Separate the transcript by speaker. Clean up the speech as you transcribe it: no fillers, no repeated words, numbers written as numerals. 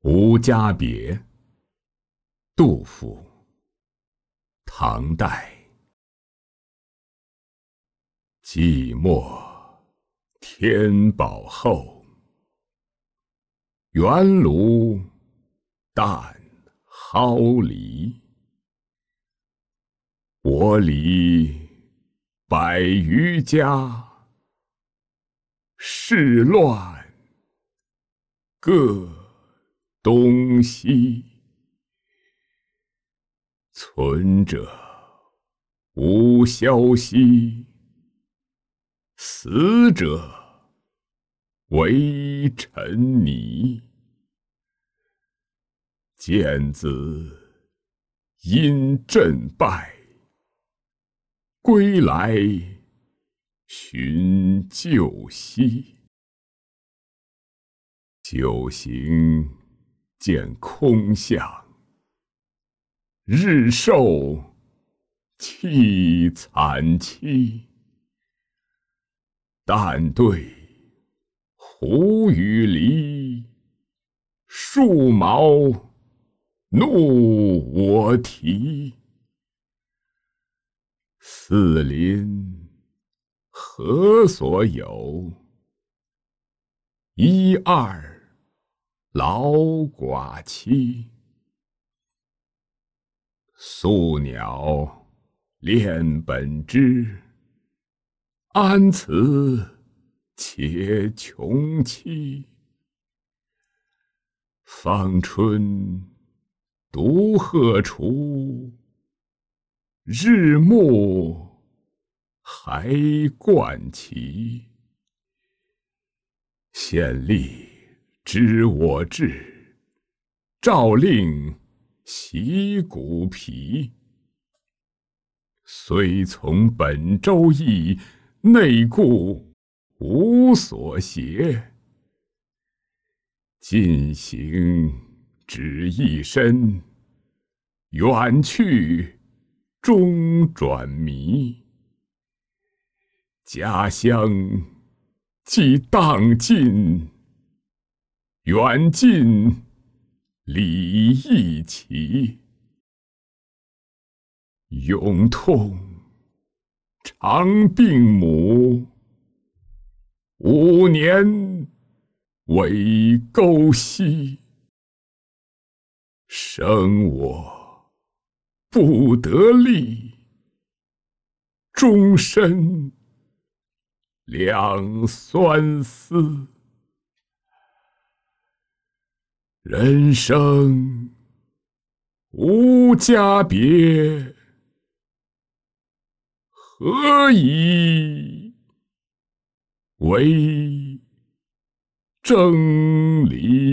Speaker 1: 无家别，杜甫，唐代。寂寞天宝后，原庐淡蒿篱。我离百余家，事乱各东西。存者无消息，死者为尘泥。见子因阵败，归来寻旧溪。酒行见空巷，日瘦气惨凄。但对胡与离，树毛怒我啼。四邻何所有？一二老寡妻。宿鸟恋本枝，安此且穷期？芳春独鹤雏，日暮还冠旗。县吏知我志，诏令洗骨皮。虽从本州役，内顾无所携。近行只一身，远去终转迷。家乡既荡尽，远近理亦齐。永痛长病母，5年为沟溪。生我不得力，终身两酸丝。人生无家别，何以为争离？